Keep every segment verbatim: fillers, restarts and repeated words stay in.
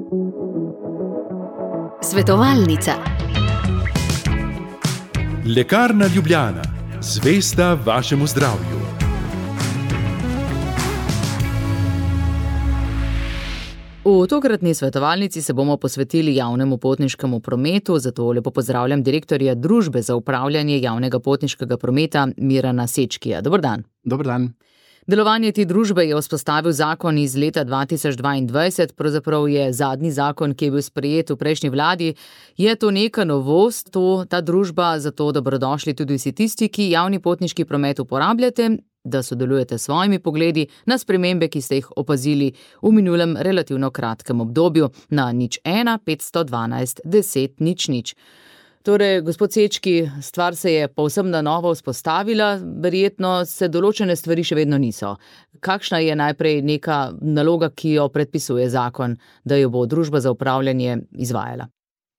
Svetovalnica. Lekarna Ljubljana, zvesta vašemu zdravju. V tokratni svetovalnici se bomo posvetili javnemu potniškemu prometu, zato lepo pozdravljam direktorja Družbe za upravljanje javnega potniškega prometa Mirana Sečkija. Dober dan. Dober dan. Delovanje te družbe je vzpostavil zakon iz leta dva tisoč dvaindvajset, pravzaprav je zadnji zakon, ki je bil sprejet v prejšnji vladi. Je to neka novost, to, ta družba, zato dobrodošli tudi vsi tisti, ki javni potniški promet uporabljate, da sodelujete s svojimi pogledi na spremembe, ki ste jih opazili v minulem relativno kratkem obdobju na nič ena petsto dvanajst deset nič nič. Torej, gospod Sečki, stvar se je povsem na novo vzpostavila, verjetno se določene stvari še vedno niso. Kakšna je najprej neka naloga, ki jo predpisuje zakon, da jo bo družba za upravljanje izvajala?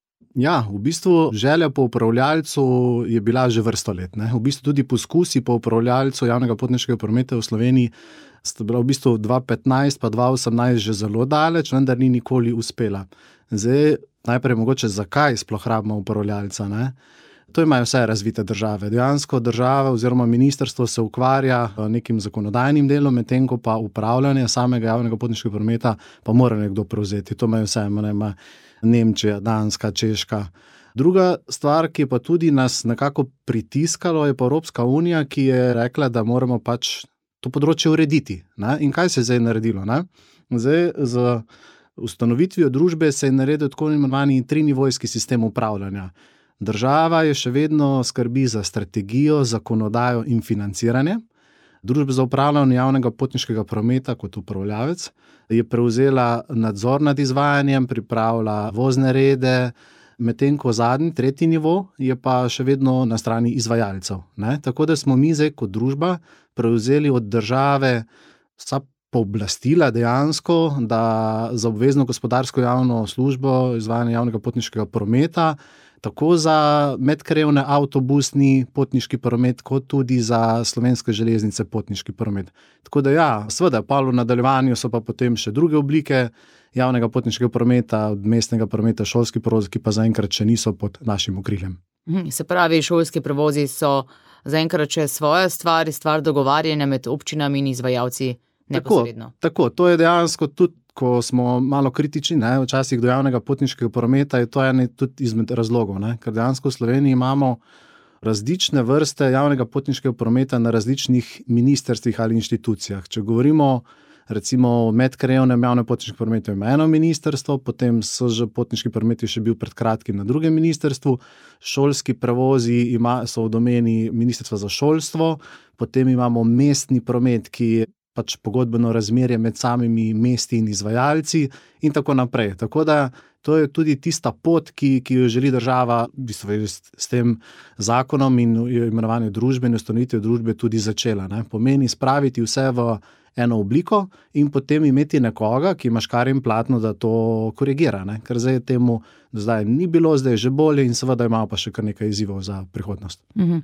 Ja, v bistvu želja po upravljalcu je bila že vrsto let. Ne? V bistvu tudi poskusi po upravljalcu javnega potniškega prometa v Sloveniji sta bila v bistvu dva tisoč petnajst pa dva tisoč osemnajst že zelo daleč, vendar ni nikoli uspela. Zdaj, najprej mogoče zakaj sploh rabimo upravljalca, ne? To imajo vse razvite države. Dejansko država oziroma ministrstvo se ukvarja nekim zakonodajnim delom, medtem ko pa upravljanje samega javnega potniškega prometa pa mora nekdo prevzeti. To imajo vse, ima Nemčija, Danska, Češka. Druga stvar, ki je pa tudi nas nekako pritiskalo, je pa Evropska unija, ki je rekla, da moramo pač to področje urediti. Ne? In kaj se je zdaj naredilo? Ne? Zdaj, z ustanovitvijo družbe se je naredil tako imenovani trinivojski sistem upravljanja. Država je še vedno skrbi za strategijo, zakonodajo in financiranje. Družba za upravljanje javnega potniškega prometa kot upravljavec je prevzela nadzor nad izvajanjem, pripravila vozne rede, medtem ko zadnji, tretji nivo je pa še vedno na strani izvajalcev. Ne? Tako da smo mi zdaj kot družba prevzeli od države vsa pooblastila dejansko, da za obvezno gospodarsko javno službo izvajanja javnega potniškega prometa, tako za medkrajevne avtobusni potniški promet, kot tudi za Slovenske železnice potniški promet. Tako da ja, seveda, pa v nadaljevanju so pa potem še druge oblike javnega potniškega prometa, od mestnega prometa, šolski prevozi, ki pa zaenkrat še niso pod našim okriljem. Se pravi, šolski prevozi so zaenkrat še svoja stvar, stvar dogovarjanja med občinami in izvajalci neposredno. Tako, tako, to je dejansko tudi, ko smo malo kritični, ne, včasih do javnega potniškega prometa, je to eno tudi izmed razlogov, ne, ker dejansko v Sloveniji imamo različne vrste javnega potniškega prometa na različnih ministrstvih ali inštitucijah. Če govorimo recimo o medkrajevnem javnem potniškem prometu, ima eno ministrstvo, potem so že potniški promet še bil pred kratkim na drugem ministrstvu, šolski prevozi ima, so v domeni ministrstva za šolstvo, potem imamo mestni promet, ki je pač pogodbeno razmerje med samimi mesti in izvajalci in tako naprej. Tako da to je tudi tista pot, ki, ki jo želi država v bistvu s, s tem zakonom in imenovanjem družbe in ustanovitvijo družbe tudi začela. Ne? Pomeni spraviti vse v eno obliko in potem imeti nekoga, ki ima škarje in platno, da to korigira. Ne? Ker zdaj temu do zdaj ni bilo, zdaj je že bolje in seveda imamo pa še kar nekaj izzivov za prihodnost. Mhm.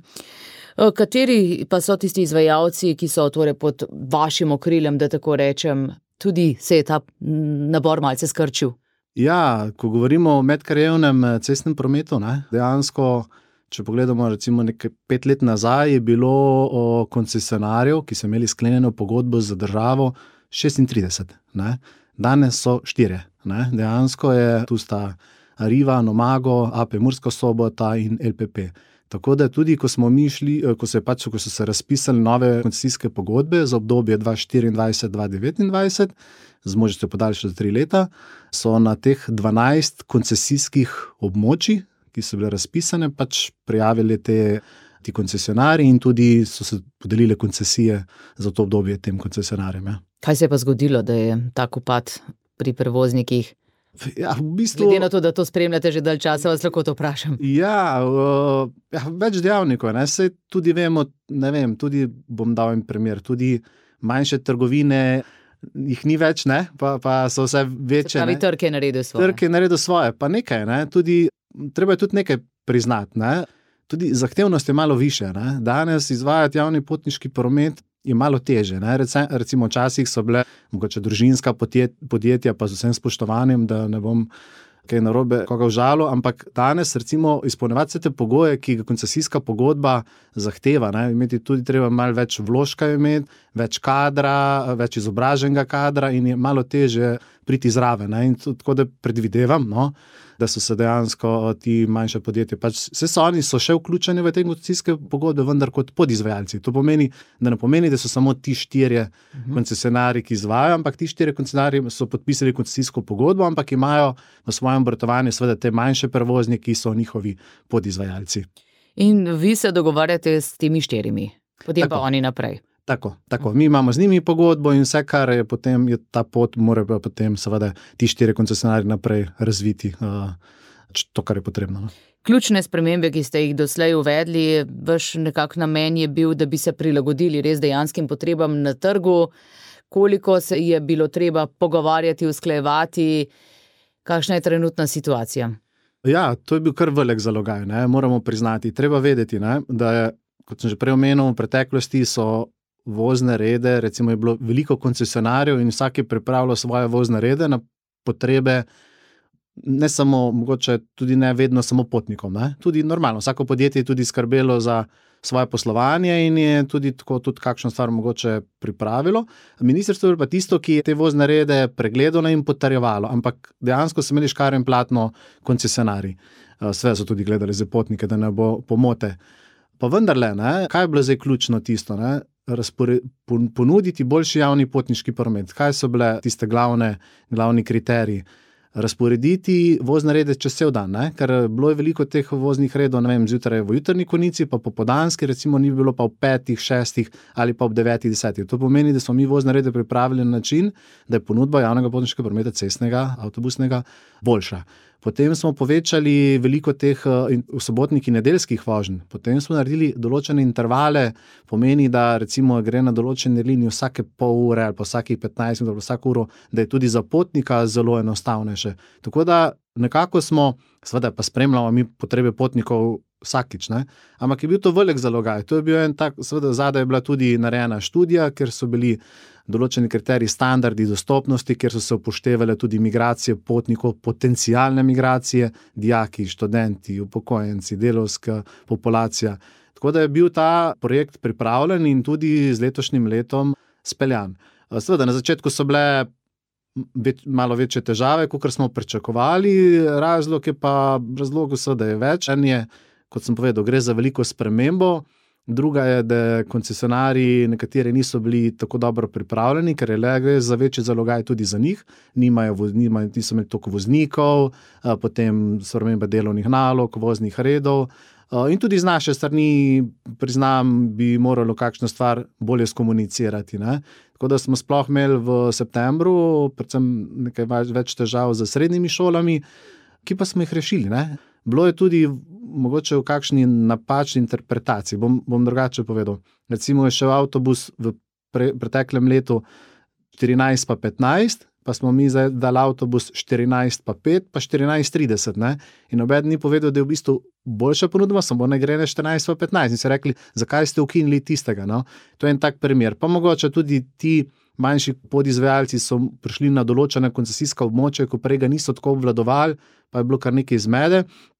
Kateri pa so tisti izvajalci, ki so torej pod vašim okriljem, da tako rečem, tudi se je ta nabor malce skrčil? Ja, ko govorimo o medkrajevnem cestnem prometu, ne, dejansko, če pogledamo recimo nekaj pet let nazaj, je bilo o koncesionarjev, ki so imeli sklenjeno pogodbo z državo, šestintrideset. Ne. Danes so štirje. Ne. Dejansko je tu sta Arriva, Nomago, A P Murska Sobota in L P P. Tako da tudi, ko smo mi šli, ko se, pač, ko so se razpisali nove koncesijske pogodbe za obdobje dva tisoč štiriindvajset do dva tisoč devetindvajset, z možnostjo podaljšanja za tri leta, so na teh dvanajst koncesijskih območij, ki so bile razpisane, pač prijavili te, ti koncesionarji in tudi so se podelile koncesije za to obdobje tem koncesionarjem. Ja. Kaj se je pa zgodilo, da je tak upad pri prevoznikih? Ja, v bistvu, glede na to, da to spremljate že dalj časa, vas lahko to vprašam. Ja, uh, ja več dejavnikov, ne, saj tudi vemo, ne vem, tudi bom dal en primer, tudi manjše trgovine, jih ni več, ne, pa, pa so vse večje. Se pravi, trg je naredil svoje. Trg je naredil svoje, pa nekaj, ne, tudi, treba je tudi nekaj priznati, ne, tudi zahtevnost je malo više, ne, danes izvajati javni potniški promet je malo teže. Ne? Recimo včasih so bile mogoče družinska podjetja, pa z vsem spoštovanjem, da ne bom kaj narobe koga užalil, ampak danes recimo izpolnjevati se te pogoje, ki ga koncesijska pogodba zahteva, ne? Imeti tudi treba malo več vložka imeti, več kadra, več izobraženega kadra in je malo teže priti zraven. Ne? In tako da predvidevam, no, da so se dejansko ti manjše podjetje, pač vse so oni so še vključeni v te koncesijske pogodbe, vendar kot podizvajalci. To pomeni, da ne pomeni, da so samo ti štirje uh-huh. koncesionarji, ki izvajajo, ampak ti štirje koncesionarji so podpisali koncesijsko pogodbo, ampak imajo v svojem obratovanju seveda te manjše prevozniki, ki so njihovi podizvajalci. In vi se dogovarjate s temi štirimi, potem Tako. pa oni naprej. Tako, tako. Mi imamo z njimi pogodbo in vse, kar je potem, je ta pot, mora pa potem seveda ti štiri koncesionarji naprej razviti uh, to, kar je potrebno. No? Ključne spremembe, ki ste jih doslej uvedli, vaš nekak namen je bil, da bi se prilagodili res dejanskim potrebam na trgu. Koliko se je bilo treba pogovarjati, usklajevati, kakšna je trenutna situacija? Ja, to je bil kar velik zalogaj, ne? Moramo priznati. Treba vedeti, ne? Da je, kot sem že prej omenil, v preteklosti so vozne rede, recimo je bilo veliko koncesionarjev in vsak je pripravljal svoje vozne rede na potrebe, ne samo, mogoče tudi ne vedno samo potnikom, ne? Tudi normalno, vsako podjetje je tudi skrbelo za svoje poslovanje in je tudi tako tudi kakšno stvar mogoče pripravilo. Ministrstvo je pa tisto, ki je te vozne rede pregledalo in potrjevalo, ampak dejansko so imeli škarje in platno koncesionarji. Sve so tudi gledali za potnike, da ne bo pomote. Pa vendarle, ne, kaj je bilo zdaj ključno tisto, ne? Razpore, ponuditi boljši javni potniški promet. Kaj so bile tiste glavne, glavni kriteriji? Razporediti vozne rede čez cel dan, ne? Ker bilo je veliko teh voznih redov, ne vem, zjutraj v jutrni konici, pa popoldanski, recimo ni bilo pa v petih, šestih ali pa v devetih, desetih. To pomeni, da smo mi vozne rede pripravili na način, da je ponudba javnega potniškega prometa, cestnega, avtobusnega, boljša. Potem smo povečali veliko teh v sobotnih in nedeljskih voženj. Potem smo naredili določene intervale, pomeni, da recimo gre na določene linije vsake pol ure ali pa vsakih petnajst minut ali vsako uro, da je tudi za potnika zelo enostavnejše. Tako da nekako smo, seveda pa spremljamo mi potrebe potnikov vsakič, ne? Ampak je bil to velik zalogaj. To je bil en tak, seveda zadaj je bila tudi narejena študija, ker so bili določeni kriteriji, standardi dostopnosti, kjer so se upoštevale tudi migracije potnikov, potencialne migracije, dijaki, študenti, upokojenci, delavska populacija. Tako da je bil ta projekt pripravljen in tudi z letošnjim letom speljan. Seveda, na začetku so bile več, malo večje težave, kot smo pričakovali, razlog je pa, razlogov seveda je več. En je, kot sem povedal, gre za veliko spremembo. Druga je, da koncesionarji nekateri niso bili tako dobro pripravljeni, ker je le gre za večji zalogaj tudi za njih. Nimajo, nimajo, niso imeli toliko voznikov, potem sprememba delovnih nalog, voznih redov. In tudi z naše strani, priznam, bi moralo kakšno stvar bolje skomunicirati, ne? Tako da smo sploh imeli v septembru predvsem nekaj več težav z srednjimi šolami, ki pa smo jih rešili, ne? Bilo je tudi mogoče v kakšni napačni interpretaciji, bom, bom drugače povedal. Recimo je šel avtobus v pre, preteklem letu štirinajst pa petnajst, pa smo mi zdaj dali avtobus štirinajst pa pet, pa štirinajst trideset, ne? In nobeden ni povedal, da je v bistvu boljša ponudba, samo ne gre na štirinajst pa petnajst. In so rekli, zakaj ste ukinili tistega, no? To je en tak primer. Pa mogoče tudi ti manjši podizvajalci so prišli na določene koncesijska območja, ko prej ga niso tako obvladovali, pa je bilo kar nekaj zmede.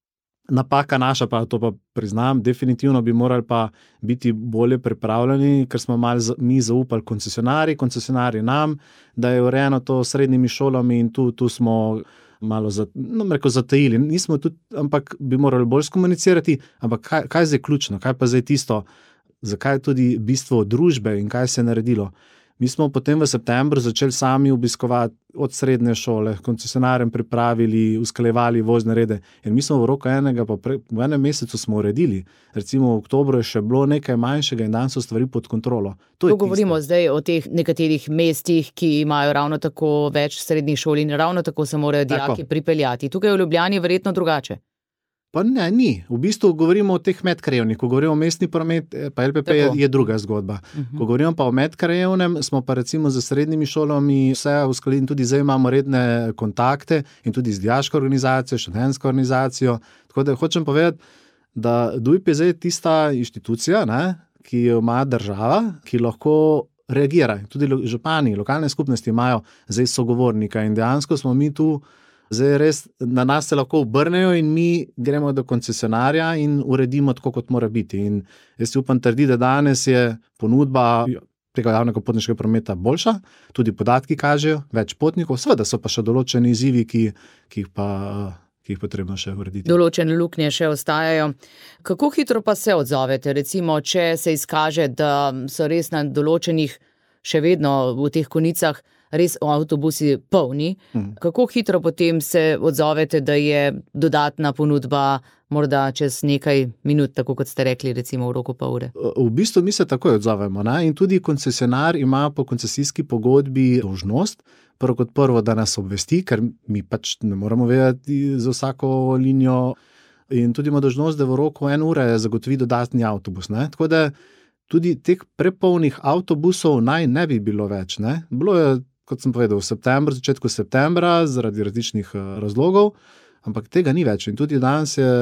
Napaka naša, pa to pa priznam, definitivno bi morali pa biti bolje pripravljeni, ker smo malo mi zaupali koncesionarji, koncesionarji nam, da je urejeno to s srednjimi šolami in tu, tu smo malo za, no, rekel, zatajili. Nismo tudi, ampak bi morali bolj skomunicirati, ampak kaj, kaj je zdaj ključno, kaj pa zdaj tisto, zakaj tudi bistvo družbe in kaj se je naredilo. Mi smo potem v septembru začeli sami obiskovati od srednje šole, koncesionarjem pripravili, usklajevali vozne rede. In mi smo v roku enega, pa pre, v enem mesecu smo uredili. Recimo v oktobru je še bilo nekaj manjšega in dan so stvari pod kontrolo. To to govorimo zdaj o teh nekaterih mestih, ki imajo ravno tako več srednjih šol in ravno tako se morajo dijaki pripeljati. Tukaj v Ljubljani je verjetno drugače. Pa ne, ni. V bistvu govorimo o teh medkrajevnih. Ko govorimo o mestni promet, pa L P P je, je druga zgodba. Uh-huh. Ko govorimo pa o medkrajevnem, smo pa recimo z srednjimi šolami vse uskladili, tudi zdaj imamo redne kontakte in tudi z dijaško organizacijo, študentsko organizacijo. Tako da hočem povedati, da D U I P je zdaj tista inštitucija, ne, ki jo ima država, ki lahko reagira. Tudi župani, lokalne skupnosti imajo zdaj sogovornika in dejansko smo mi tu, zdaj res na nas se lahko obrnejo in mi gremo do koncesionarja in uredimo tako, kot mora biti. In jaz si upam trditi, da danes je ponudba tega javnega potniškega prometa boljša, tudi podatki kažejo, več potnikov, seveda so pa še določeni izzivi, ki, ki jih pa ki jih potrebno še urediti. Določene luknje še ostajajo. Kako hitro pa se odzovete, recimo, če se izkaže, da so res na določenih, še vedno v teh konicah, res avtobusi polni? Hmm. Kako hitro potem se odzovete, da je dodatna ponudba morda čez nekaj minut, tako kot ste rekli, recimo v roku pol ure? V bistvu mi se takoj odzovemo, ne? In tudi koncesionar ima po koncesijski pogodbi dolžnost, prvo kot prvo, da nas obvesti, ker mi pač ne moramo vedeti za vsako linijo in tudi ima dolžnost, da v roku ene ure zagotovi dodatni avtobus, ne? Tako da tudi teh prepolnih avtobusov naj ne bi bilo več, ne? Bilo je, kot sem povedal, v septembru, začetku septembra, zaradi različnih razlogov, ampak tega ni več. In tudi danes je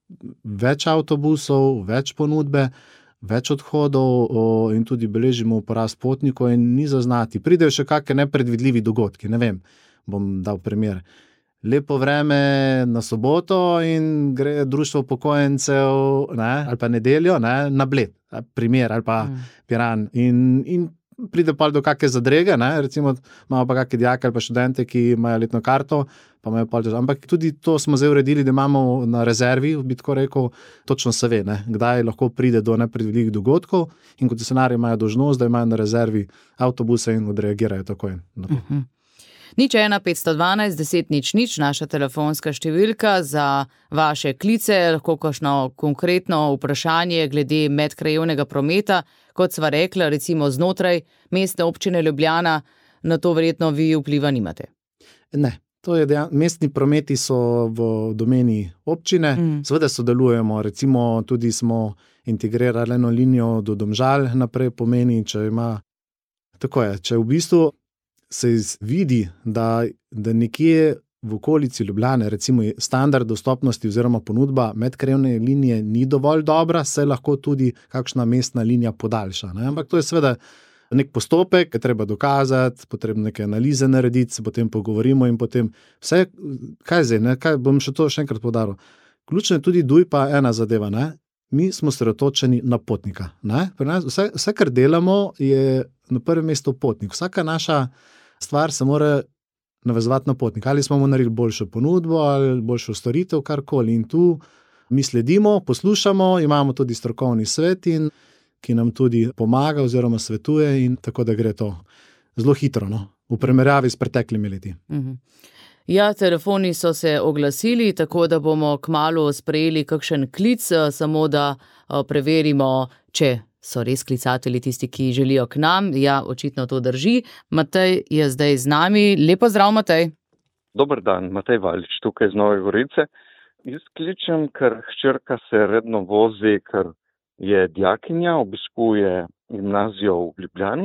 več avtobusov, več ponudbe, več odhodov in tudi beležimo porast potnikov in ni zaznati. Pridejo še kakšne nepredvidljivi dogodki, ne vem, bom dal primer. Lepo vreme na soboto in gre društvo upokojencev, ne, ali pa nedeljo, ne, na Bled, primer, ali pa mm. Piran. In, in pride pa do kakšne zadrege, ne, recimo imamo pa kakšne dijake ali pa študente, ki imajo letno karto, pa imajo pa težave. Ampak tudi to smo zdaj uredili, da imamo na rezervi, bi tako rekel, točno se ve, ne, kdaj lahko pride do nepredvidljivih dogodkov in koncesionarji imajo dolžnost, da imajo na rezervi avtobuse in odreagirajo takoj na to. Uh-huh. Nič ena petsto dvanajst deset nič nič, naša telefonska številka za vaše klice, lahko kakšno konkretno vprašanje glede medkrajevnega prometa, kot sva rekla, recimo znotraj mestne občine Ljubljana, na to verjetno vi vpliva nimate. Ne, to je dejan, mestni prometi so v domeni občine, mm. seveda sodelujemo, recimo tudi smo integrirali eno linijo do Domžal naprej, pomeni, če ima, tako je, če v bistvu se vidi, da, da nekje v okolici Ljubljane, recimo standard dostopnosti oziroma ponudba medkrajevne linije ni dovolj dobra, se lahko tudi kakšna mestna linija podaljša. Ne? Ampak to je seveda nek postopek, ki treba dokazati, potrebno neke analize narediti, se potem pogovorimo in potem vse, kaj zdaj, ne? Kaj, bom še to še enkrat poudaril. Ključno je tudi duj pa ena zadeva, ne? Mi smo sredotočeni na potnika. Ne? Vse, vse, kar delamo, je na prvem mestu potnik. Vsaka naša stvar se mora navezovati na potnika. Ali smo mu naredili boljšo ponudbo, ali boljšo storitev, karkoli. In tu mi sledimo, poslušamo, imamo tudi strokovni svet, in, ki nam tudi pomaga oziroma svetuje, in tako da gre to zelo hitro, no? V primerjavi s preteklimi leti. Mhm. Ja, telefoni so se oglasili, tako da bomo kmalu sprejeli kakšen klic, samo da preverimo, če so res klicatelji tisti, ki želijo k nam. Ja, očitno to drži. Matej je zdaj z nami. Lepo zdrav, Matej. Dober dan, Matej Valič, tukaj iz Nove Gorice. Jaz kličem, ker hčerka se redno vozi, ker je dijakinja, obiskuje gimnazijo v Ljubljani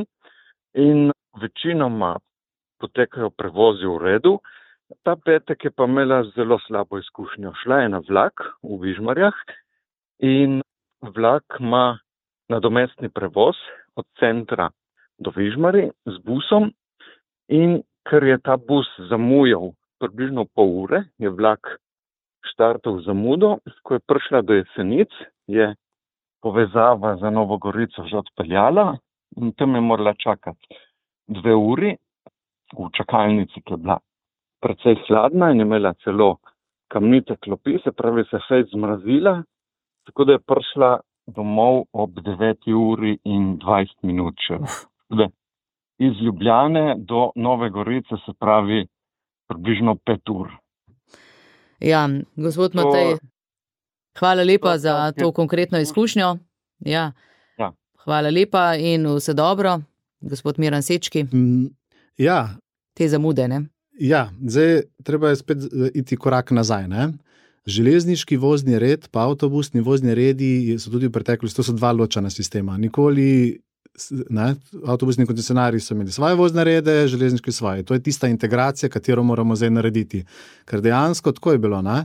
in večinoma potekajo prevozi v redu. Ta petek je pa imela zelo slabo izkušnjo. Šla je na vlak v Vižmarjah in vlak ima nadomestni prevoz od centra do Vižmarji z busom, in ker je ta bus zamujal približno pol ure, je vlak štartal zamudo. Ko je prišla do Jesenic, je povezava za Novo Gorico že odpeljala in tam je morala čakati dve uri v čakalnici, ki je bila precej hladna in je imela celo kamnite klopi, se pravi se fejt zmrazila, tako da je prišla domov ob deveti uri in dvajset minut še. Iz Ljubljane do Nove Gorice, se pravi približno pet ur. Ja, gospod Matej, hvala lepa za to konkretno izkušnjo. Ja. Ja. Hvala lepa in vse dobro, gospod Miran Sečki. Mm, ja. Te zamude, ne? Ja, zdaj treba je spet iti korak nazaj, ne? Železniški vozni red pa avtobusni vozni redi so tudi v preteklosti, to so dva ločena sistema. Nikoli, ne, avtobusni koncesionarji so imeli svoje vozne rede, železniški svoje. To je tista integracija, katero moramo zdaj narediti. Ker dejansko tako je bilo, ne?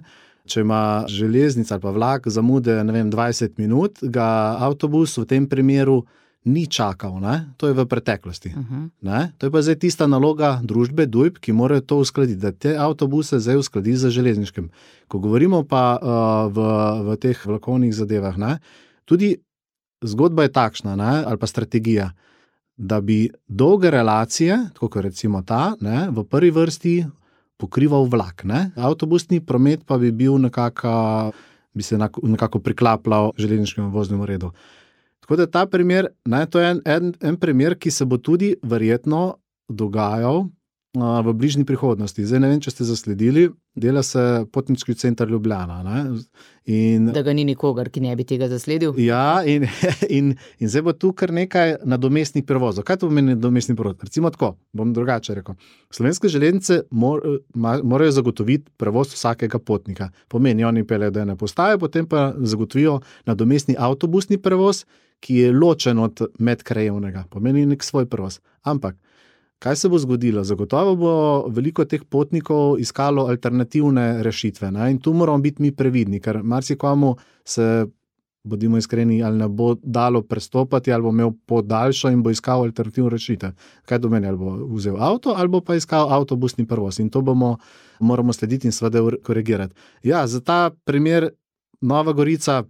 če ima železnica ali pa vlak zamude, ne vem, dvajset minut, ga avtobus v tem primeru ni čakal, ne? To je v preteklosti. Uh-huh. Ne? To je pa zdaj tista naloga družbe D U I P, ki morajo to uskladiti, da te avtobuse zdaj uskladi z železniškim. Ko govorimo pa uh, v, v teh vlakovnih zadevah, ne? Tudi zgodba je takšna, ne? Ali pa strategija, da bi dolge relacije, tako kot recimo ta, ne? V prvi vrsti pokrival vlak. Ne? Avtobusni promet pa bi bil nekako, bi se nekako priklapljal železniškemu voznemu redu. Tako da ta primer, ne, to je en, en, en primer, ki se bo tudi verjetno dogajal a, v bližnji prihodnosti. Zdaj ne vem, če ste zasledili, dela se potniški center Ljubljana. Ne? In, da ga ni nikogar, ki ne bi tega zasledil. Ja, in, in, in zdaj bo tu kar nekaj nadomestnih prevozov. Kaj to pomeni nadomestni prevoz? Recimo tako, bom drugače rekel. Slovenske železnice mor, ma, morajo zagotoviti prevoz vsakega potnika. Pomeni, oni peljejo do ene postaje, potem pa zagotovijo nadomestni avtobusni prevoz, ki je ločen od medkrajevnega. Pomeni nek svoj prevoz. Ampak, kaj se bo zgodilo? Zagotovo bo veliko teh potnikov iskalo alternativne rešitve. Ne? In tu moramo biti mi previdni, ker marsikomu se, bodimo iskreni, ali ne bo dalo prestopati, ali bo imel pot daljšo in bo iskal alternativno rešitev. Kaj to meni? Ali bo vzel avto, ali bo pa iskal avtobusni prevoz. In to bomo, moramo slediti in seveda korigirati. Ja, za ta primer Nova Gorica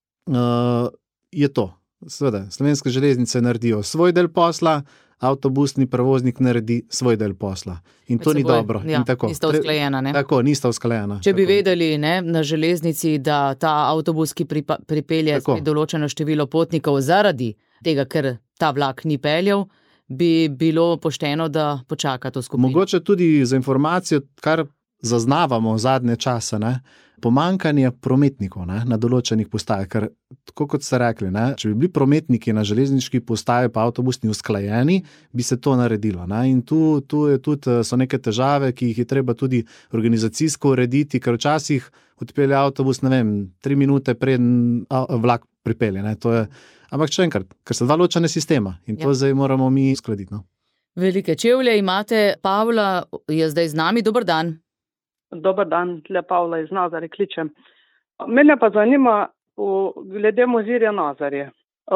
uh, je to. Seveda, slovenske železnice naredijo svoj del posla, avtobusni prevoznik naredi svoj del posla. In to ni dobro. Ja, in tako, nista usklajena, ne? Tako, nista usklajena. Če bi tako. vedeli, ne, na železnici, da ta avtobus, ki pripa, pripelje določeno število potnikov zaradi tega, ker ta vlak ni peljal, bi bilo pošteno, da počaka to skupino. Mogoče tudi za informacijo, kar zaznavamo zadnje čase, ne, pomankanje prometnikov, ne, na določenih postajah, ker tako kot ste rekli, ne, če bi bili prometniki na železniški postaji pa avtobusni usklajeni, bi se to naredilo. Ne, in tu, tu je tudi, so neke težave, ki jih je treba tudi organizacijsko urediti, ker včasih odpelje avtobus, ne vem, tri minute preden vlak pripelje. Ne, to je, ampak še enkrat, ker so dva ločena sistema in to ja. Zdaj moramo mi uskladiti. No. Velike čevlje imate, Pavla je zdaj z nami, dober dan. Dobar dan, tle Pavla iz Nazarje kličem. Mene pa zanima v, glede Mozirja Nazarje.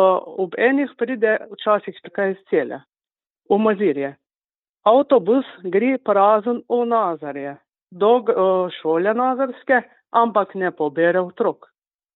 Ob enih pride včasih kaj iz celja. V Mozirje. Avtobus gre prazen v Nazarje. Do šole nazarske, ampak ne pobere otrok.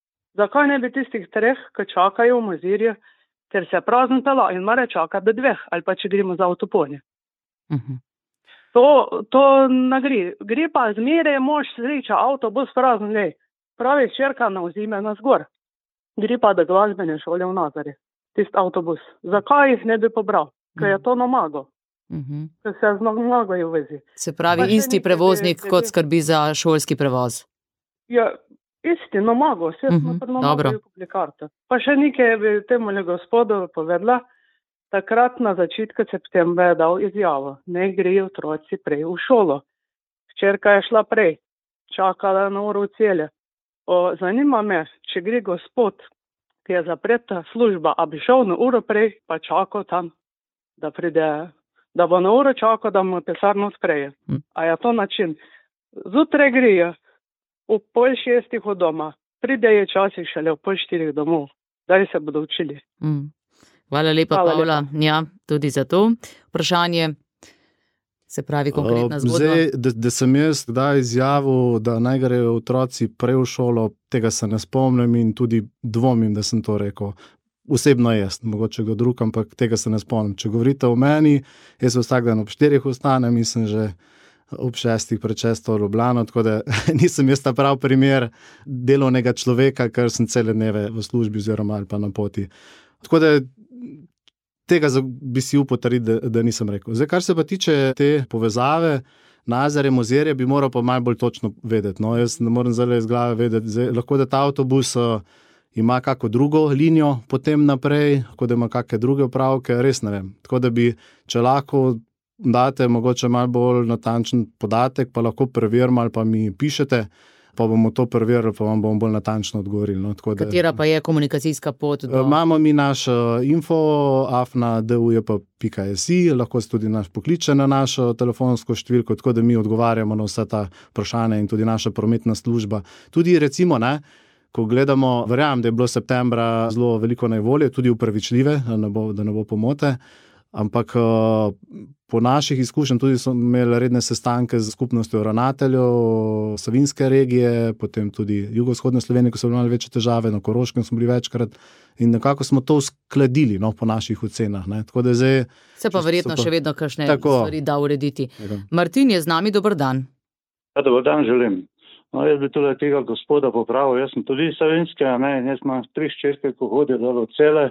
Zakaj ne bi tistih treh, ki čakajo v Mozirje, ker se prazen pela in mora čakati do dveh, ali pa če gremo za avtoponje. Uh-huh. To, to ne gre. Gre pa zmeraj mož sreča, avtobus prazen gre. Pravi čerka na vzime nas gor. Gre pa do glasbene šole v Nazarje. Tist avtobus. Zakaj jih ne bi pobral? Ker je to namago. Uh-huh. Ker se z namago je vezi. Se pravi, isti prevoznik, bi, kot skrbi za šolski prevoz. Ja, isti namago. Vse uh-huh. smo pri namago je publikarta. Pa še nekaj bi temu le gospodu povedala. Takrat na začetku septembra je dal izjavo, ne grejo otroci prej v šolo. Hčerka je šla prej, čakala na uro v celje. O, zanima me, če gre gospod, ki je zapreta služba, a bi šel na uro prej, pa čakal tam, da pride, da bo na uro čakal, da mu pisarno spreje. Hmm. A je to način? Zjutraj grejo, v pol šestih od doma, pride je časih šele v pol štirih domov, da se bodo učili. Hmm. Hvala lepa, Hvala Pavla, lepa. Ja, tudi za to vprašanje. Se pravi, konkretna zgodba. Zdaj, da, da sem jaz kdaj izjavil, da naj grejo otroci prej v šolo, tega se ne spomnim in tudi dvomim, da sem to rekel. Osebno jaz, mogoče kdo drug, ampak tega se ne spomnim. Če govorite o meni, jaz vsak dan ob štirih vstanem in sem že ob šestih pred šesto v Ljubljano, tako da nisem jaz ta prav primer delovnega človeka, ker sem cele dneve v službi oziroma ali pa na poti. Tako da tega bi si upal trditi, da, da nisem rekel. Zdaj, kar se pa tiče te povezave Nazarje, Mozirje, bi moral pa malo bolj točno vedeti. No, jaz ne morem zdaj iz glave vedeti. Zdaj, lahko da ta avtobus uh, ima kako drugo linijo potem naprej, lahko da ima kakšne druge opravke, res ne vem. Tako da bi, če lahko date mogoče malo bolj natančen podatek, pa lahko preverim ali pa mi pišete, pa bomo to preverili, pa vam bomo bolj natančno odgovorili. No. Tako, da, katera pa je komunikacijska pot? Do... Imamo mi naš info afna d u j p pika s i, lahko se tudi naš pokliče na našo telefonsko številko, tako da mi odgovarjamo na vsa ta vprašanja in tudi naša prometna služba. Tudi recimo, ne, ko gledamo, verjamem, da je bilo septembra zelo veliko najvolje, tudi upravičljive, da ne bo, da ne bo pomote, ampak po naših izkušnjah tudi smo imeli redne sestanke z skupnostjo ravnateljev Savinjske regije, potem tudi jugovzhodne Slovenije, ko so imeli večje težave, na Koroškem smo bili večkrat in nekako smo to uskladili, no, po naših ocenah. Ne. Tako da zdaj, se pa verjetno pa... še vedno kakšne tako, stvari da urediti. Tako. Martin je z nami, dober dan. Ja, dober dan želim. No, jaz bi tudi tega gospoda popravil. Jaz sem tudi Savinjske, ne, jaz imam tri ščerke, ko hodijo dol v cele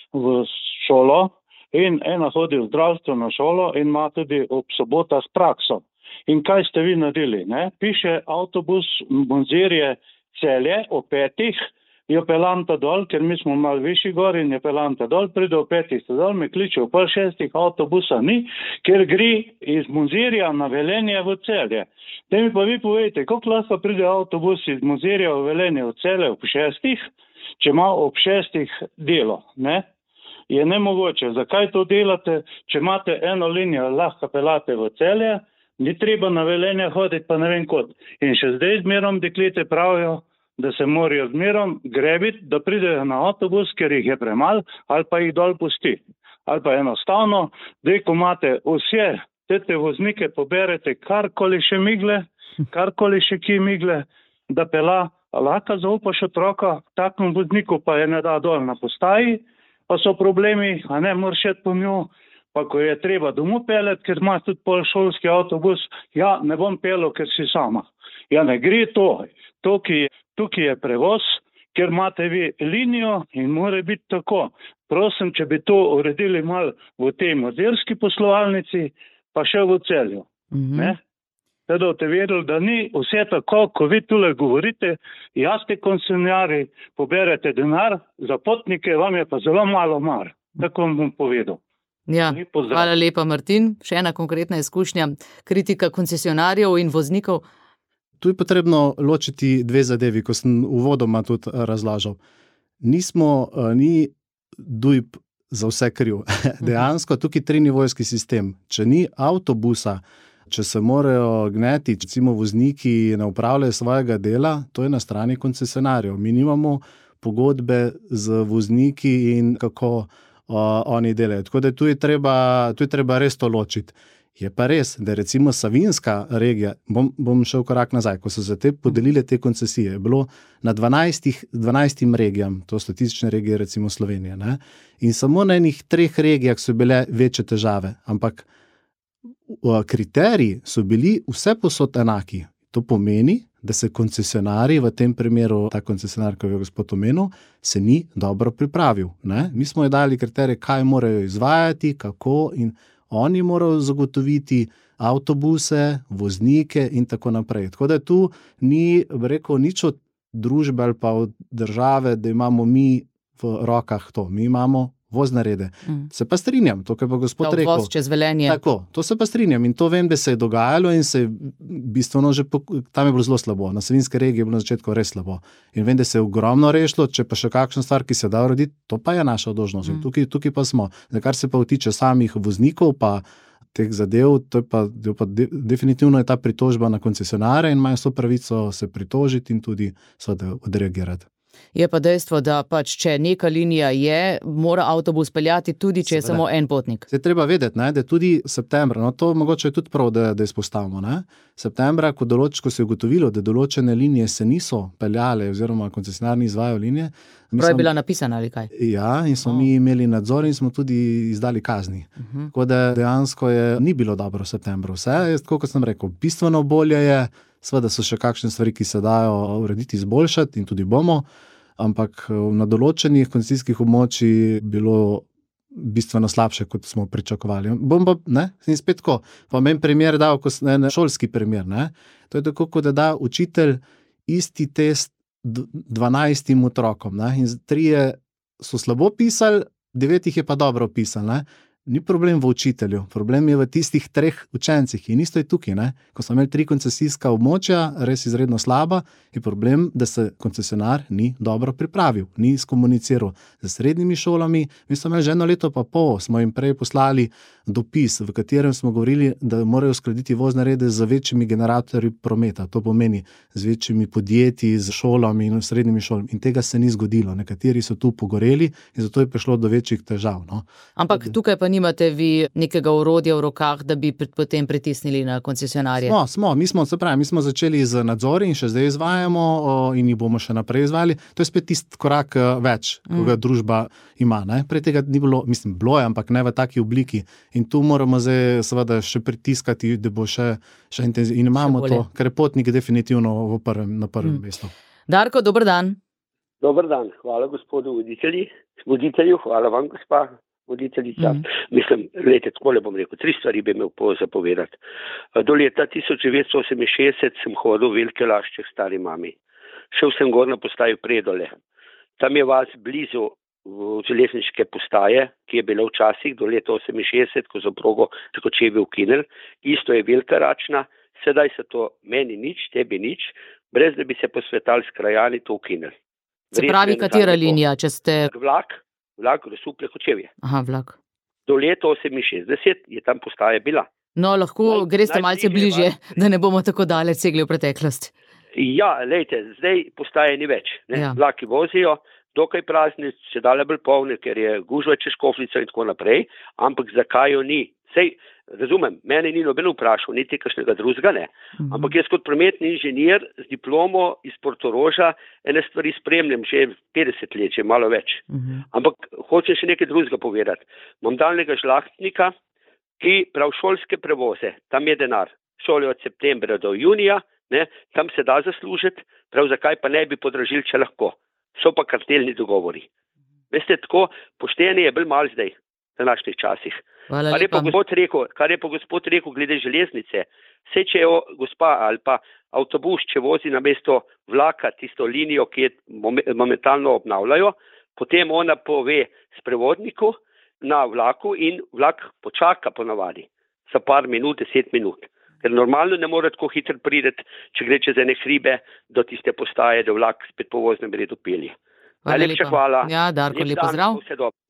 v šolo. In ena hodi v zdravstveno šolo in ima tudi ob sobotah prakso. In kaj ste vi naredili? Ne? Piše avtobus Bonzirje Celje o petih, jo pelanta dol, ker mi smo malo višji gor in je pelanta dol, pride o petih dol, me kliče v pol šestih, avtobusa ni, ker gre iz Bonzirja na Velenje v Celje. Da mi pa vi povejte, koliko lahko pride avtobus iz Bonzirja v Velenje v Celje ob šestih, če ima ob šestih delo, ne? Je nemogoče. Zakaj to delate, če imate eno linijo, lahko pelate v Celje, ni treba na Velenje hoditi, pa ne vem kot. In še zdaj zmerom deklete pravijo, da se morajo zmerom grebiti, da pridejo na avtobus, ker jih je premal, ali pa jih dol pusti. Ali pa enostavno, da ko imate vse te voznike, poberete karkoli še migle, karkoli še ki migle, da pela, lahko zaupaš otroka, takemu vozniku pa je ne da dol na postaji, pa so problemi, a ne moraš šeti po njo, pa ko je treba domov pelet, ker imaš tudi pol šolski avtobus, ja, ne bom pelil, ker si sama. Ja, ne gre to. Tukaj, tukaj je prevoz, ker imate vi linijo in mora biti tako. Prosim, če bi to uredili malo v tej mozirski poslovalnici, pa še v Celju. Mm-hmm. Ne? Da boste vedeli, da ni vse tako, ko vi tule govorite, jaz ste koncesionarji, poberete denar, za potnike vam je pa zelo malo mar. Tako vam bom povedal. Ja, hvala lepa, Martin. Še ena konkretna izkušnja, kritika koncesionarjev in voznikov. Tu je potrebno ločiti dve zadevi, ko sem uvodoma tudi razlažal. Nismo, ni D U J P za vse kriv. Dejansko tukaj trinivojski sistem. Če ni avtobusa, če se morajo gneti, recimo vozniki ne upravljajo svojega dela, to je na strani koncesionarjev. Mi nimamo pogodbe z vozniki in kako o, oni delajo. Tako da tu je treba, tu je treba res to ločiti. Je pa res, da recimo Savinjska regija, bom, bom šel korak nazaj, ko so za te podelile te koncesije, je bilo na dvanajstim regijam, to statistične regije recimo Slovenije, ne? In samo na enih treh regijah so bile večje težave, ampak kriteriji so bili vse posod enaki. To pomeni, da se koncesionarji, v tem primeru ta koncesionar, ki je gospod omenil, se ni dobro pripravil. Ne? Mi smo ji dali kriterije, kaj morajo izvajati, kako in oni morajo zagotoviti avtobuse, voznike in tako naprej. Tako da tu ni, rekel, nič od družbe ali pa od države, da imamo mi v rokah to. Mi imamo vozne rede. Mm. Se pa strinjam, to, kar pa gospod rekel. Ta voz čez Velenje. Tako, to se pa strinjam in to vem, da se je dogajalo in se je bistveno že, tam je bilo zelo slabo. Na Savinjske regiji je bilo na začetku res slabo. In vem, da se je ogromno rešilo, če pa še kakšna stvar, ki se da urediti, to pa je naša dolžnost. Mm. Tukaj, tukaj pa smo. Zdaj, kar se pa vtiče samih voznikov, pa teh zadev, to je pa, je pa de, definitivno je ta pritožba na koncesionare in imajo so pravico se pritožiti in tudi seveda odreagirati. Je pa dejstvo, da pač, če neka linija je, mora avtobus peljati tudi, če je samo en potnik. Se treba vedeti, ne, da tudi septembra, no to mogoče je tudi prav, da, da izpostavimo, ne. Septembra, ko, določ, ko se je ugotovilo, da določene linije se niso peljale oziroma koncesionarni izvajajo linije. Prav je bila napisana ali kaj? Ja, in smo oh. mi imeli nadzor in smo tudi izdali kazni. Uh-huh. Tako da dejansko je, ni bilo dobro v septembru. Vse je, tako kot sem rekel, bistveno bolje je, seveda so še kakšne stvari, ki se dajo urediti, izboljšati in tudi bomo, ampak na določenih koncesijskih območjih bilo bistveno slabše, kot smo pričakovali. Bom pa, ne, in spet tako, pa meni primer dal, ko ne, ne, šolski primer, ne, to je tako, kot da da učitelj isti test dvanajstim otrokom, ne, in trije so slabo pisali, devet jih je pa dobro pisali, ne. Ni problem v učitelju, problem je v tistih treh učencih in isto je tukaj, ne? Ko smo imeli tri koncesijska območja, res izredno slaba, je problem, da se koncesionar ni dobro pripravil, ni skomuniciral z srednjimi šolami. Mi smo imeli že eno leto pa pol, smo jim prej poslali dopis, v katerem smo govorili, da morajo uskladiti vozne rede z večjimi generatorji prometa, to pomeni z večjimi podjetji, z šolami in srednjimi šolami. In tega se ni zgodilo, nekateri so tu pogoreli in zato je prišlo do večjih težav. No? Ampak tukaj pa nimate vi nekega orodja v rokah, da bi potem pritisnili na koncesionarje? Smo, smo, mi smo, se pravi, mi smo začeli z nadzori in še zdaj izvajamo o, in jih bomo še naprej izvajali. To je spet tisti korak več, ko ga družba ima. Ne? Prej tega ni bilo, mislim, bilo je, ampak ne v taki obliki. In tu moramo zdaj seveda še pritiskati, da bo še, še intenzivno. In imamo to, ker je potnik definitivno v prvem, na prvem mm. mestu. Darko, dober dan. Dober dan, hvala gospodu voditelji, voditelju, hvala vam gospa voditeljica. Mm. Mislim, lete, tako le bom rekel, tri stvari bi imel zapovedati. Do leta tisoč devetsto oseminšestdeset sem hodil v Velike Lašče k stari mami. Šel sem gor na postajo Predole. Tam je vas blizu v železniške postaje, ki je bila včasih do leta oseminšestdeset, ko so progo Tekočevi ukinili. Isto je Velika Račna, sedaj se to meni nič, tebi nič, brez da bi se posvetali s krajani to ukinili. Se pravi, katera linija, če ste... Vlak, vlak Grosuplje Kočevje. Aha, vlak. Do leta oseminšestdeset je tam postaja bila. No, lahko Naj, greste malce bližje, vas... da ne bomo tako daleč segli v preteklost. Ja, lejte, zdaj postaje ni več. Ne? Ja. Vlaki vozijo, dokaj prazni, še dale bolj polne, ker je gužva čez Škofljico in tako naprej, ampak zakaj jo ni? Sej, razumem, mene ni noben vprašal, niti kakšnega drugega ne. Mhm. Ampak jaz kot prometni inženir z diplomo iz Portoroža ene stvari spremljam že petdeset let, že malo več. Mhm. Ampak hočem še nekaj drugega povedati. Imam daljnega žlahtnika, ki prav šolske prevoze, tam je denar. Šole od septembra do junija, ne, tam se da zaslužiti, prav zakaj pa ne bi podražili, če lahko. So pa kartelni dogovori. Veste, tako pošteni je bolj mal zdaj, v današnjih časih. Hvala kar je, pa gospod rekel, kar je pa gospod rekel glede železnice, vse če je gospa ali pa avtobus, če vozi na mesto vlaka tisto linijo, ki je momentalno obnavljajo, potem ona pove sprevodniku na vlaku in vlak počaka ponavadi za par minut, deset minut. Ker normalno ne more tako hitro prideti, če gre čez ene hribe do tiste postaje, da vlak spet po voznem redu pelje. Najlepša hvala. Ja, Darko, lep pozdrav.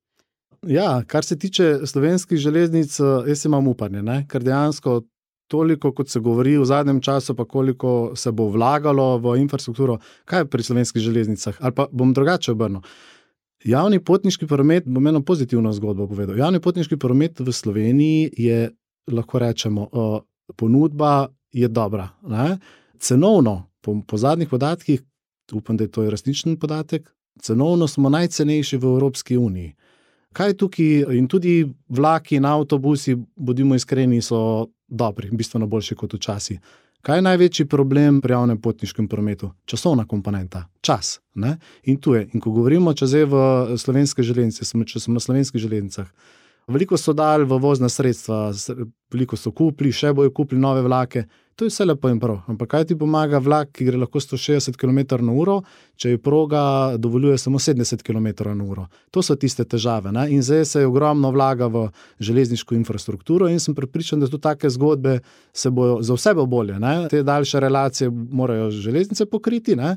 Ja, kar se tiče slovenskih železnic, jaz imam upanje, ne? Ker dejansko toliko, kot se govori v zadnjem času, pa koliko se bo vlagalo v infrastrukturo, kaj je pri slovenskih železnicah? Ali pa bom drugače obrnil. Javni potniški promet, bom eno pozitivno zgodbo povedal. Javni potniški promet v Sloveniji je, lahko rečemo, ponudba je dobra. Ne? Cenovno, po, po zadnjih podatkih, upam, da je to resničen podatek, cenovno smo najcenejši v Evropski uniji. Kaj tukaj, in tudi vlaki in avtobusi, bodimo iskreni, so dobri, bistveno boljši kot včasih. Kaj je največji problem pri javnem potniškem prometu? Časovna komponenta, čas. Ne? In tu je. In ko govorimo, če zdaj v slovenske železnice, če smo na slovenskih železnicah, veliko so dali v vozna sredstva, veliko so kupili, še bojo kupili nove vlake, to je vse lepo in prav. Ampak kaj ti pomaga vlak, ki gre lahko sto šestdeset kilometrov na uro, če je proga dovoljuje samo sedemdeset kilometrov na uro. To so tiste težave. Ne? In zdaj se je ogromno vlaga v železniško infrastrukturo in sem prepričan, da tu take zgodbe se bojo za vse bo bolje. Ne? Te daljše relacije morajo železnice pokriti, ne?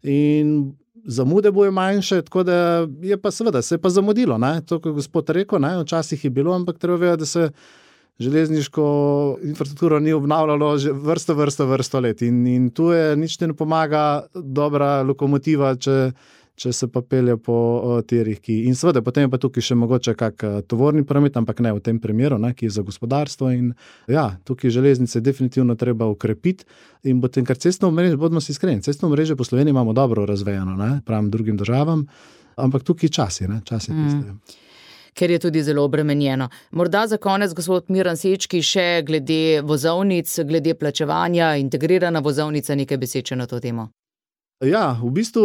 In zamude bojo manjše, tako da je pa seveda, se je pa zamudilo, ne? To, kot gospod rekel, ne? Včasih je bilo, ampak treba vedeti, da se železniško infrastrukturo ni obnavljalo že vrsto, vrsto, vrsto let. In, in tu je nič ne pomaga dobra lokomotiva, če, če se pa pelje po o, tirih. Ki, in seveda, potem je pa tukaj še mogoče kak tovorni promet, ampak ne v tem primeru, ne, ki je za gospodarstvo. In ja, tukaj železnice definitivno treba ukrepiti. In potem, ker cestno mreže, bodimo si iskreni, cestno mreže po Sloveniji imamo dobro razvejano, ne, pravim drugim državam, ampak tukaj časi, ne, časi mm. tiste. Ker je tudi zelo obremenjeno. Morda za konec, gospod Miran Sečki, še glede vozovnic, glede plačevanja, integrirana vozovnica, nekaj besed še na to temo. Ja, v bistvu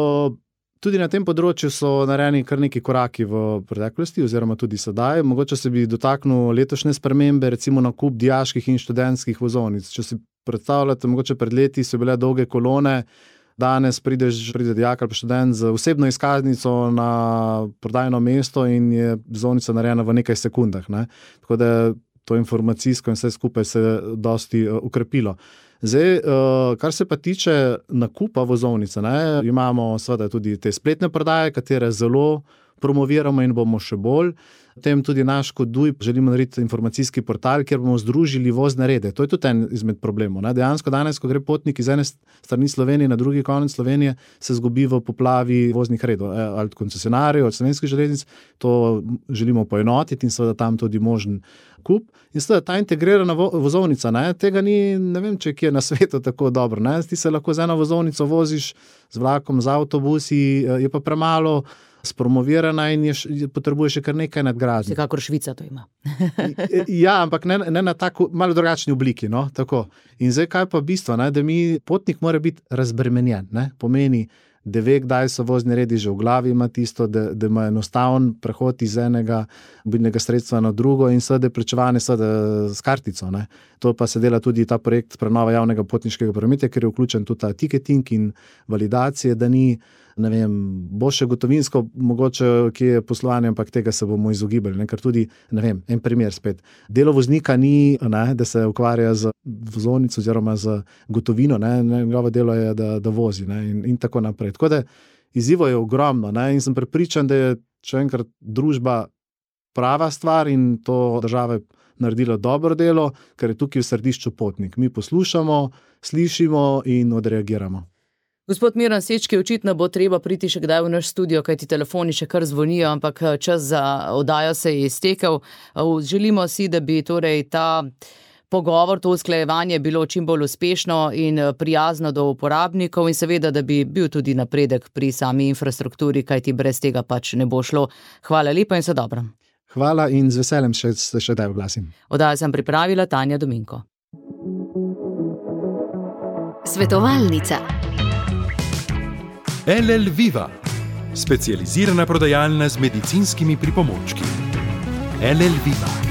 tudi na tem področju so narejeni kar neki koraki v preteklosti, oziroma tudi sedaj. Mogoče se bi dotaknil letošnje spremembe, recimo nakup dijaških in študentskih vozovnic. Če si predstavljate, mogoče pred leti so bile dolge kolone Danes prideš, pride dijak ali pa študent z osebno izkaznico na prodajno mesto in je vozovnica narejena v nekaj sekundah. Ne? Tako da to informacijsko in vse skupaj se je dosti uh, ukrepilo. Zdaj, uh, kar se pa tiče nakupa vozovnice, ne? Imamo seveda tudi te spletne prodaje, katere zelo promoviramo in bomo še bolj. Tem tudi naš kot D U J želimo narediti informacijski portal, kjer bomo združili vozne rede. To je tudi en izmed problemov. Ne? Dejansko danes, ko gre potnik iz ene strani Slovenije na drugi konec Slovenije, se zgubi v poplavi voznih redov. Ali koncesionarjev, od slovenskih železnic, to želimo poenotiti in seveda tam tudi možen kup. In seveda ta integrirana vo- vozovnica, ne? Tega ni, ne vem, če kje na svetu tako dobro. Ne? Ti se lahko z eno vozovnico voziš z vlakom, z avtobusi, je pa premalo spromovirana in je, potrebuje še kar nekaj nadgradnje. Vsekakor Švica to ima. Ja, ampak ne, ne na tako malo drugačni obliki. No? Tako. In zdaj kaj pa bistvo, ne? Da mi potnik mora biti razbremenjen. Ne? Pomeni, da ve, kdaj so vozni redi, že v glavi ima tisto, da, da ima enostaven prehod iz enega mobilnega sredstva na drugo in seveda plačevanje seveda s kartico. Ne? To pa se dela tudi ta projekt prenova javnega potniškega prometa, ker je vključen tudi ta ticketing in validacije, da ni, ne vem, bo še gotovinsko mogoče, ki je poslovanje, ampak tega se bomo izogibali, ne? Ker tudi, ne vem, en primer spet. Delo voznika ni, ne, da se ukvarja z vozovnico oziroma z gotovino, ne? Njegovo delo je, da, da vozi, ne? In, in tako naprej. Tako da izzivo je ogromno, ne? In sem prepričan, da je še enkrat družba prava stvar in to država naredila dobro delo, ker je tukaj v središču potnik. Mi poslušamo, slišimo in odreagiramo. Gospod Miran Sečki, očitno bo treba priti še kdaj v naš studio, kajti telefoni še kar zvonijo, ampak čas za oddajo se je iztekel. Želimo si, da bi torej ta pogovor, to usklajevanje bilo čim bolj uspešno in prijazno do uporabnikov in seveda, da bi bil tudi napredek pri sami infrastrukturi, kajti brez tega pač ne bo šlo. Hvala lepa in vse dobro. Hvala in z veseljem še, še daj oglasim. Oddajo sem pripravila Tanja Dominko. Svetovalnica. L L Viva, specializirana prodajalna z medicinskimi pripomočki. L L Viva.